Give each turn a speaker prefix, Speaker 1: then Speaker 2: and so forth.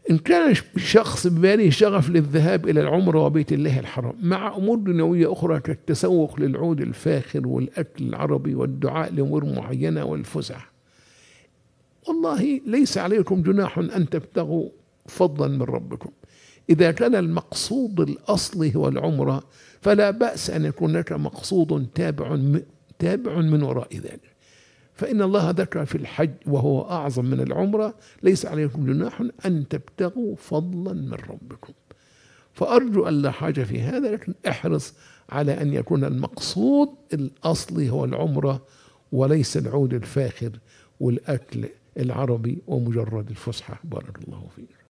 Speaker 1: إن كان الشخص بباله شغف للذهاب إلى العمرة وبيت الله الحرام مع أمور دنيوية أخرى كالتسوق للعود الفاخر والأكل العربي والدعاء لأمور معينة والفسح، والله ليس عليكم جناح أن تبتغوا فضلا من ربكم. إذا كان المقصود الأصلي هو العمرة فلا بأس أن يكون لك مقصود تابع من وراء ذلك، فإن الله ذكر في الحج وهو أعظم من العمرة ليس عليكم جناح أن تبتغوا فضلا من ربكم. فأرجو أن لا حاجة في هذا، لكن احرص على أن يكون المقصود الأصلي هو العمرة وليس العود الفاخر والأكل العربي ومجرد الفسحة. بارك الله فيك.